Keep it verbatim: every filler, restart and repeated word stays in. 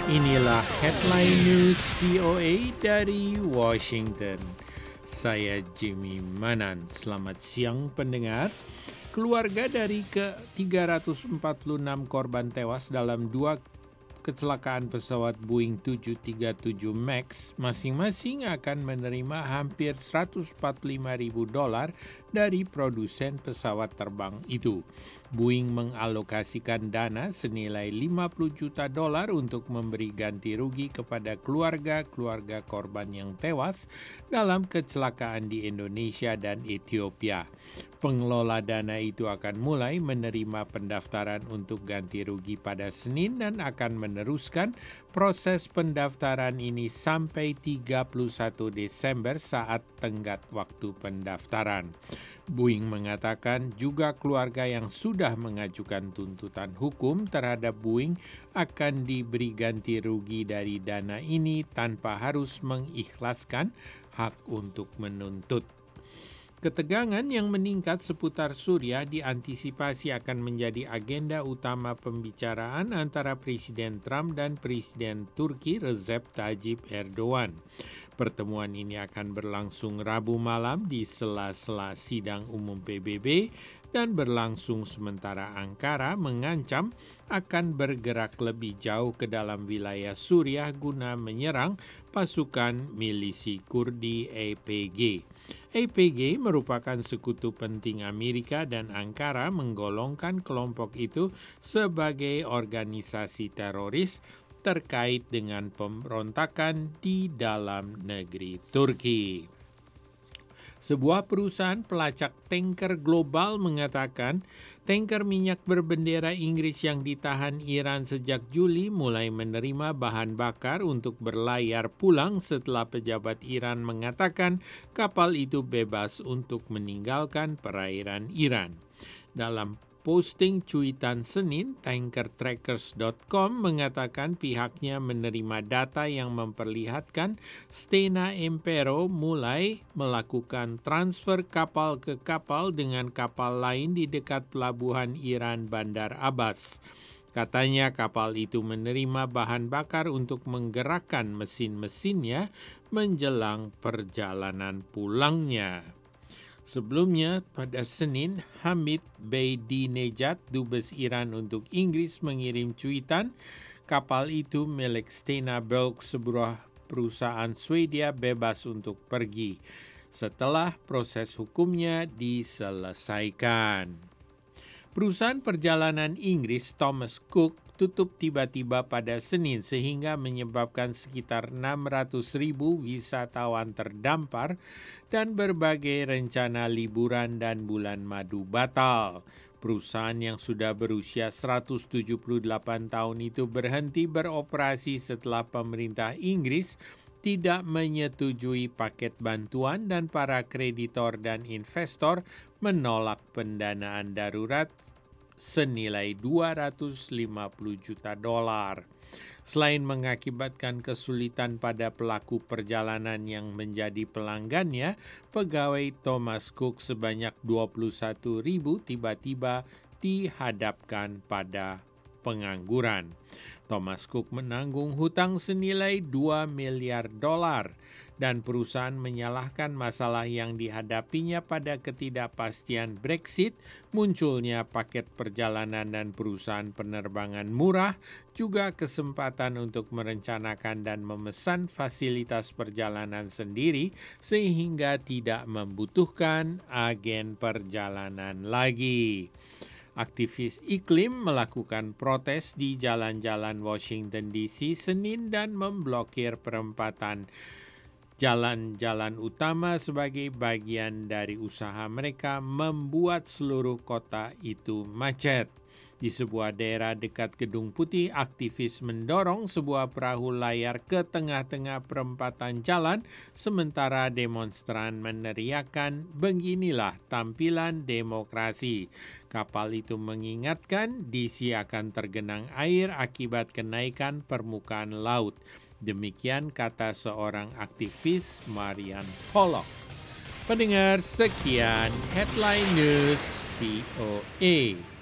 Inilah headline news V O A dari Washington. Saya Jimmy Manan. Selamat siang pendengar. Keluarga dari ke tiga ratus empat puluh enam korban tewas dalam dua kecelakaan pesawat Boeing tujuh tiga tujuh Max masing-masing akan menerima hampir seratus empat puluh lima ribu dolar dari produsen pesawat terbang itu. Boeing mengalokasikan dana senilai lima puluh juta dolar untuk memberi ganti rugi kepada keluarga-keluarga korban yang tewas dalam kecelakaan di Indonesia dan Ethiopia. Pengelola dana itu akan mulai menerima pendaftaran untuk ganti rugi pada Senin dan akan meneruskan proses pendaftaran ini sampai tiga puluh satu Desember saat tenggat waktu pendaftaran. Boeing mengatakan juga keluarga yang sudah mengajukan tuntutan hukum terhadap Boeing akan diberi ganti rugi dari dana ini tanpa harus mengikhlaskan hak untuk menuntut. Ketegangan yang meningkat seputar Suriah diantisipasi akan menjadi agenda utama pembicaraan antara Presiden Trump dan Presiden Turki Recep Tayyip Erdogan. Pertemuan ini akan berlangsung Rabu malam di sela-sela sidang umum P B B dan berlangsung sementara Ankara mengancam akan bergerak lebih jauh ke dalam wilayah Suriah guna menyerang pasukan milisi Kurdi A P G. A P G merupakan sekutu penting Amerika dan Ankara menggolongkan kelompok itu sebagai organisasi teroris terkait dengan pemberontakan di dalam negeri Turki. Sebuah perusahaan pelacak tanker global mengatakan tanker minyak berbendera Inggris yang ditahan Iran sejak Juli mulai menerima bahan bakar untuk berlayar pulang setelah pejabat Iran mengatakan kapal itu bebas untuk meninggalkan perairan Iran. Dalam posting cuitan Senin, tanker trackers dot com mengatakan pihaknya menerima data yang memperlihatkan Stena Impero mulai melakukan transfer kapal ke kapal dengan kapal lain di dekat pelabuhan Iran Bandar Abbas. Katanya kapal itu menerima bahan bakar untuk menggerakkan mesin-mesinnya menjelang perjalanan pulangnya. Sebelumnya, pada Senin, Hamid Beydinejaad, dubes Iran untuk Inggris, mengirim cuitan kapal itu milik Stena Bulk, sebuah perusahaan Swedia, bebas untuk pergi setelah proses hukumnya diselesaikan. Perusahaan perjalanan Inggris Thomas Cook tutup tiba-tiba pada Senin sehingga menyebabkan sekitar enam ratus ribu wisatawan terdampar dan berbagai rencana liburan dan bulan madu batal. Perusahaan yang sudah berusia seratus tujuh puluh delapan tahun itu berhenti beroperasi setelah pemerintah Inggris tidak menyetujui paket bantuan dan para kreditor dan investor menolak pendanaan darurat senilai dua ratus lima puluh juta dolar. Selain mengakibatkan kesulitan pada pelaku perjalanan yang menjadi pelanggannya, pegawai Thomas Cook sebanyak dua puluh satu ribu tiba-tiba dihadapkan pada pengangguran. Thomas Cook menanggung hutang senilai dua miliar dolar dan perusahaan menyalahkan masalah yang dihadapinya pada ketidakpastian Brexit, munculnya paket perjalanan dan perusahaan penerbangan murah, juga kesempatan untuk merencanakan dan memesan fasilitas perjalanan sendiri sehingga tidak membutuhkan agen perjalanan lagi. Aktivis iklim melakukan protes di jalan-jalan Washington D C Senin dan memblokir perempatan jalan-jalan utama sebagai bagian dari usaha mereka membuat seluruh kota itu macet. Di sebuah daerah dekat Gedung Putih, aktivis mendorong sebuah perahu layar ke tengah-tengah perempatan jalan, sementara demonstran meneriakan, "Beginilah tampilan demokrasi." Kapal itu mengingatkan D C akan tergenang air akibat kenaikan permukaan laut. Demikian kata seorang aktivis, Marian Pollock. Pendengar, sekian Headline News V O A.